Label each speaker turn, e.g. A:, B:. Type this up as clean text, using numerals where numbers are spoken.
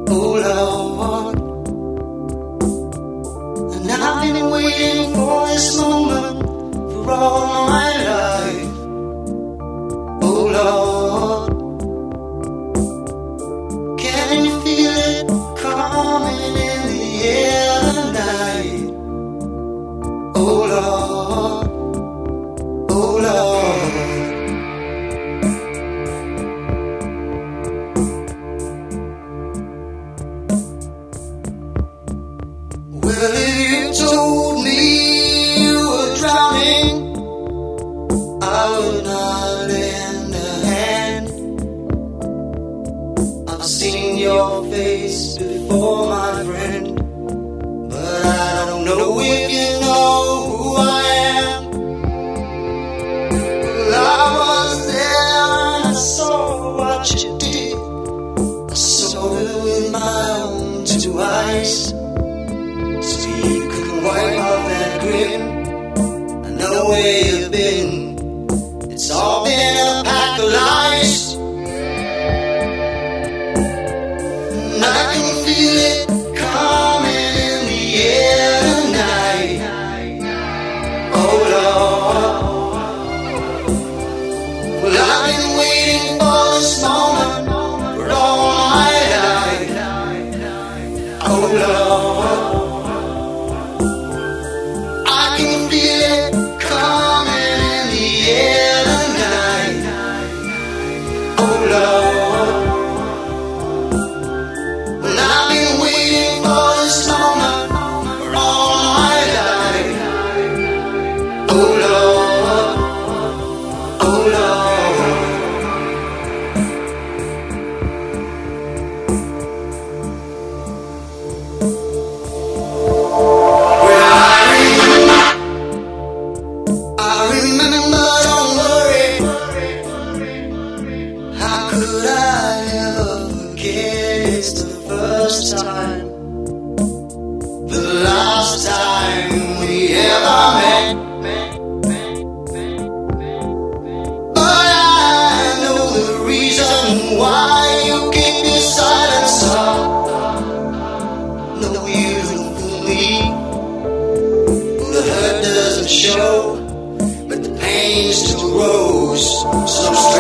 A: Oh Lord, and I've been waiting for this moment for all my life. Oh Lord, can you feel it coming in the air tonight? Oh Lord, oh Lord. Well, if you told me you were drowning, I would not lend a hand. I've seen your face before, my friend, but I don't know if you know who I am. Well, I was there and I saw what you did. I saw it with my own two eyes. You couldn't wipe off that grin. I know where you've been. It's all been a pack of lies. And I can feel it coming in the air tonight. Oh Lord, well, I've been waiting for this moment for all my life. Oh Lord, it's the first time, the last time we ever met. But I know the reason why you keep your silence up. No, you don't fool me. The hurt doesn't show, but the pain still grows so strange.